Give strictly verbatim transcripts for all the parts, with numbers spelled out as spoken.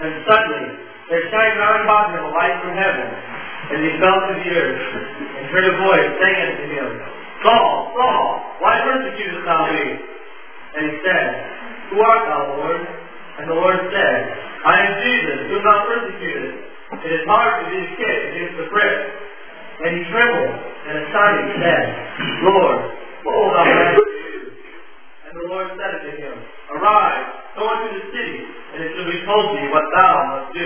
And suddenly there shined round about him a light from heaven. And he fell to the earth, and heard a voice saying unto him, Saul, Saul, why persecutest thou me? And he said, Who art thou, Lord? And the Lord said, I am Jesus, whom thou persecutest. It is hard for thee to kick against the pricks. And he trembled, and astonished said, Lord, what wilt thou have me to do? And the Lord said unto him, Arise, go into the city, and it shall be told thee what thou must do.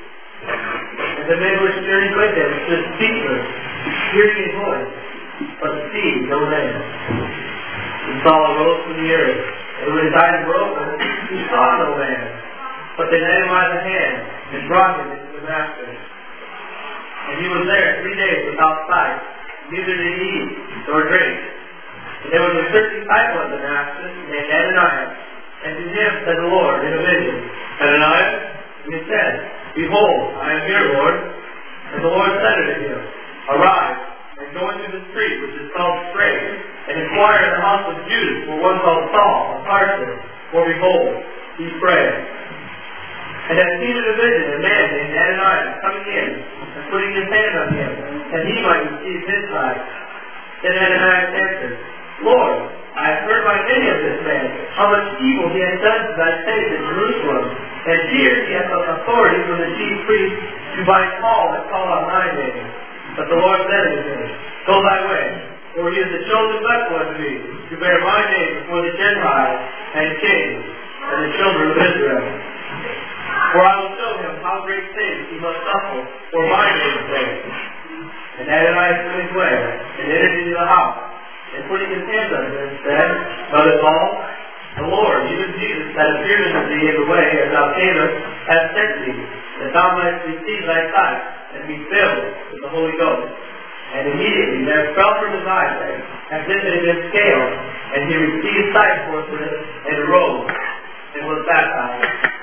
And the men which journeyed with him stood speechless, hearing his voice, but seeing no man. And Saul arose from the earth, and when his eyes were opened, he saw no man. But they led him by the hand, and brought him into Damascus. And he was there three days without sight, neither did he eat nor drink. And there was a certain disciple of Damascus, named Ananias, and to him said the Lord in a vision, Ananias? And he said, Behold, I am here, Lord. And the Lord said unto him, Arise, and go into the street which is called Straight, and inquire in the house of Judas for one called Saul of Tarsus, for behold, he prayed. And had seen in a vision a man named Ananias coming in, and putting his hand on him, that he might receive his sight. Then Ananias answered, Lord, I have heard by many of this man how much evil he has done to thy saints in Jerusalem. And here he hath authority from the chief priests to bind all that call on thy name. But the Lord said unto him, Go thy way, for he is the chosen vessel unto me, to bear my name before the Gentiles and kings and the children of Israel. For I will show him how great things he must suffer for my name's sake. And Ananias went his way, and entered into the house, and putting his hands on him, said, Brother Saul, the Lord, even Jesus, that appeared unto thee in the way as thou camest, hath sent thee, that thou mightest receive thy sight, and be filled with the Holy Ghost. And immediately there fell from his eyes, as if it had been scaled, and he received sight forthwith, and arose, and was baptized.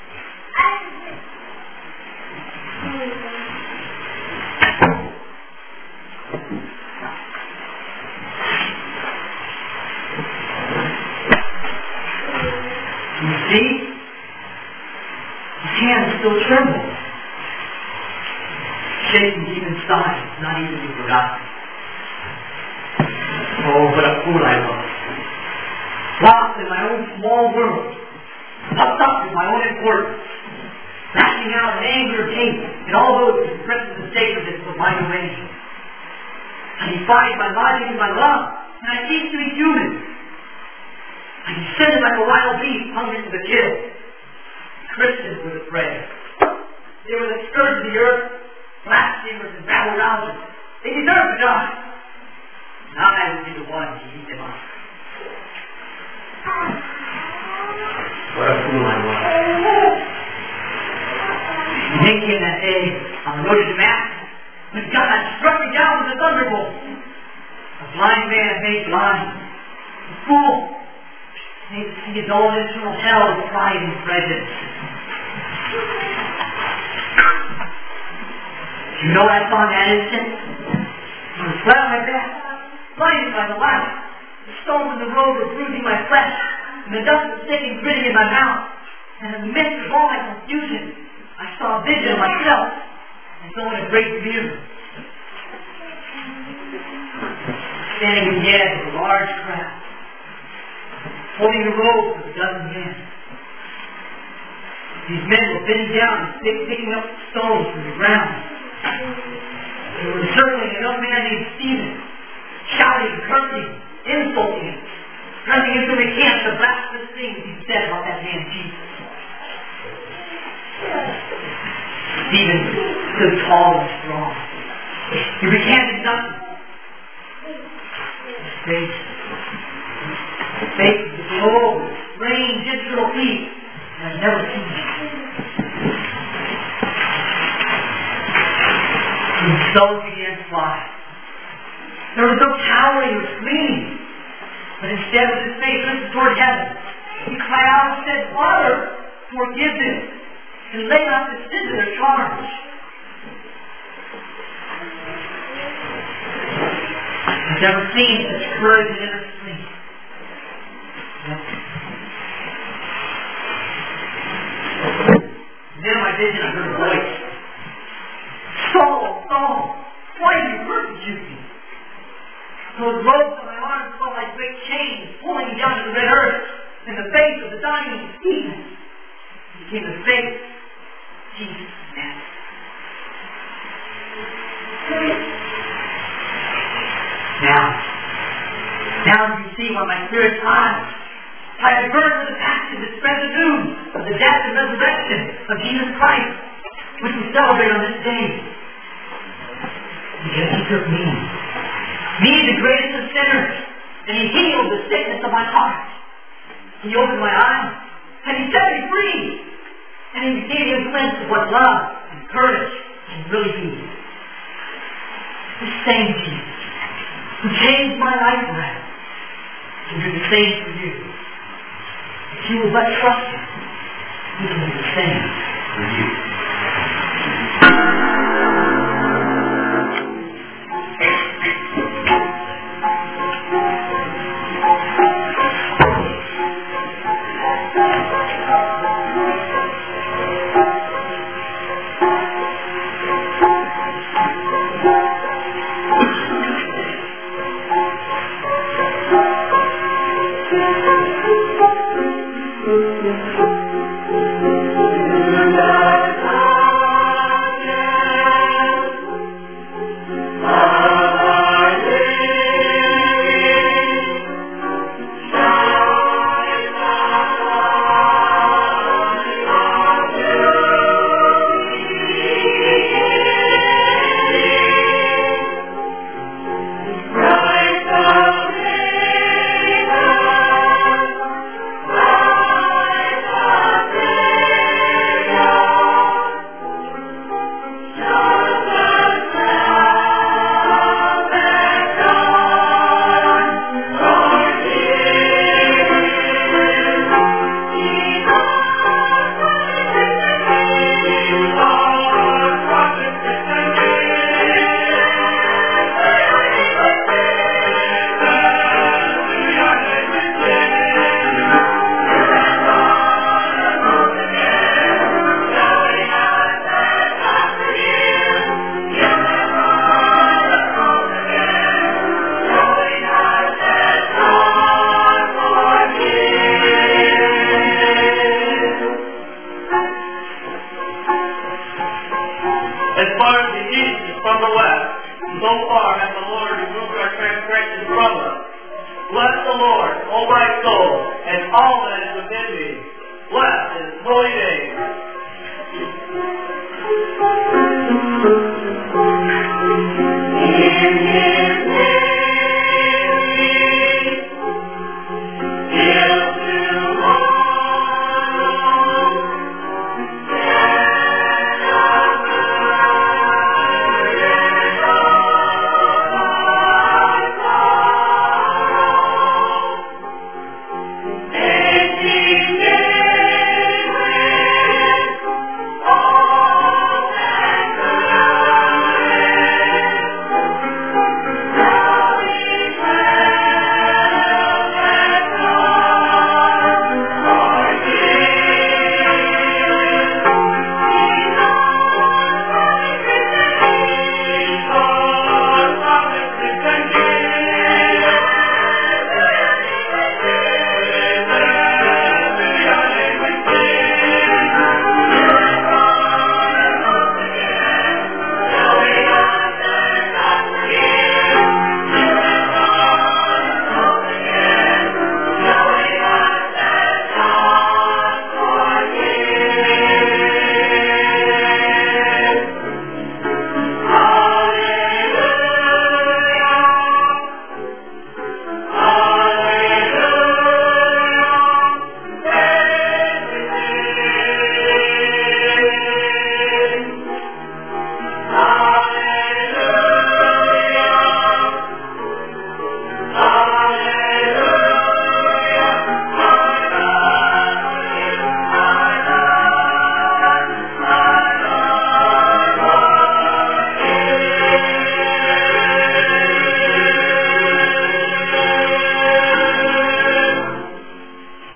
You see? His hands still tremble. Shaking deep inside, not even to be forgotten. Oh, what a fool I was. Lost in my own small world. Puffed up with my own importance. Lashing out in anger and hate and all those who threaten the sacredness of my domain. I defied my logic and my love, and I ceased to be human. I descended like a wild beast, hungry for the kill. Christians were the prey. They were the scourge of the earth, blasphemers and rabble-rousers. They deserved to die. And I would be the one to eat them up. What a fool I was. Thinking that day on the road to Damascus, when God had struck me down with a thunderbolt. A blind man made blind. A fool. Made to see his own internal hell of pride and prejudice. You know what I saw in that instant? I was flat on my back, blinded by the light. The stones in the road were bruising my flesh, and the dust was thick and gritty in my mouth. And in the midst of all my confusion, I saw a vision of myself, as though in a great mirror. Standing in the edge of a large crowd, holding a robe with a dozen hands. These men were bending down and picking up stones from the ground. They were encircling a young man named Stephen, shouting, cursing, insulting him, pressing him to recant the blasphemous things he said about that man Jesus. Stephen stood tall and strong. He recanted nothing. His face, his face was old, strange, internal peace, and I've never seen it. His soul began to fly. There was no towering or screaming, but instead of his face lifted toward heaven, he cried out and said, Father, forgive them, and lay out the sin of their charge. I've never seen such courage and inner strength. Then my pulling me down to the red earth in the face of the dying Stephen. He became the face of Jesus of Nazareth. Now, now you see why my spirit's high. I have burned with a passion to spread the news of the death and resurrection of Jesus Christ, which we celebrate on this day. Because He took me, me the greatest of sinners, and He healed the sickness of my heart. He opened my eyes, and He set me free, and He gave me a glimpse of what love and courage can really be. This same Jesus, who changed my life around, can do the same for you. If you will but trust Him, He can do the same for you. Bless